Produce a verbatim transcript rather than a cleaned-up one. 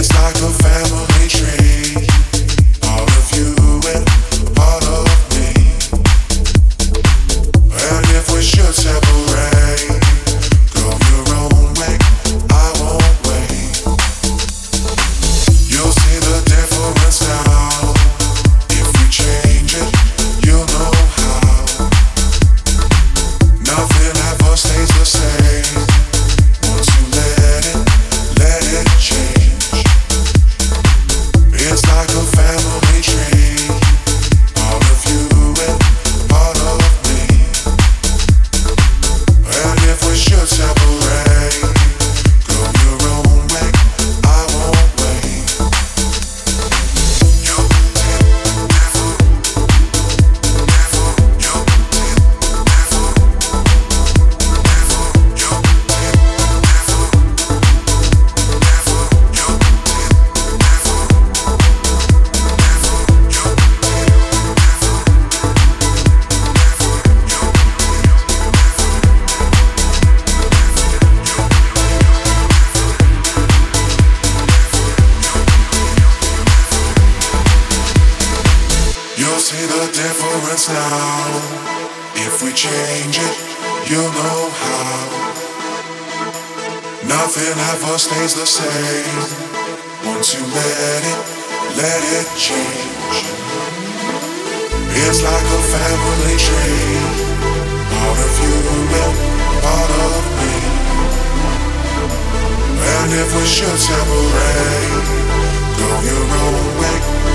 difference now. If we change it, you'll know how. Nothing ever stays the same. Once you let it, let it change. It's like a family tree. Part of you and part of me. And if we should separate, go your own way,